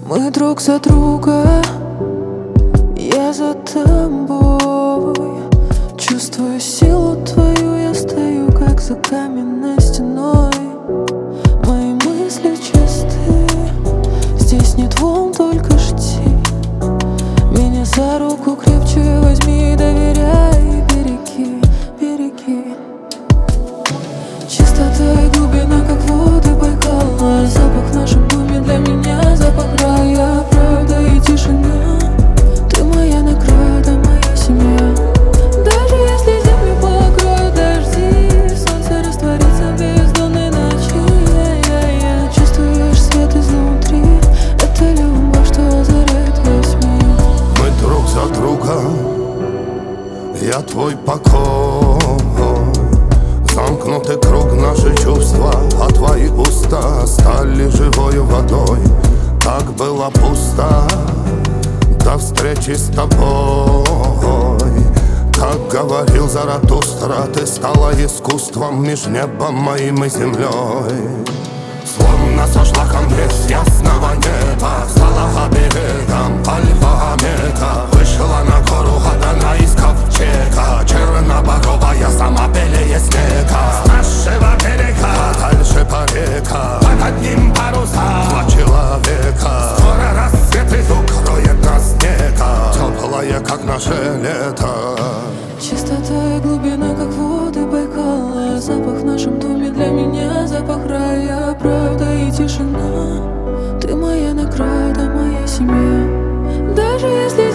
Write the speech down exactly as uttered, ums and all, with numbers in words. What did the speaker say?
Мы друг за друга, я за тобой. Чувствую силу твою, я стою как за каменной стеной. Мои мысли чисты, здесь нет волн, только жди. Меня за руку крепче возьми и доверяй, береги, береги. Чистота и глубина, как воды Байкала. Запах в нашем доме для меня запах рая. Правда и тишина, ты моя награда, моя семья. Даже если землю покроют дожди, солнце растворится в бездонной ночи. Я-я-я. Чувствуешь свет изнутри, это любовь, что озаряет весь мир. Мы друг за друга, я твой покой. Замкнутый круг, наши чувства, а твои уста стали живою водой. Так было пусто до встречи с тобой. Как говорил Заратустра, ты стала искусством меж небом моим и землей. Словно сошла ко мне с ясного неба, стала оберегом альфа-омега. Вышла на гору Гадана из ковчега, черноборовая, сама белее снега. С нашего берега дальше по река, под одним паруса два человека. Скоро рассвет и укроет нас снега, теплая, как наше лето. Чистота и глубина, как воды Байкала. Запах в нашем доме для меня запах рая. Правда и тишина, ты моя награда, моя семья. Даже если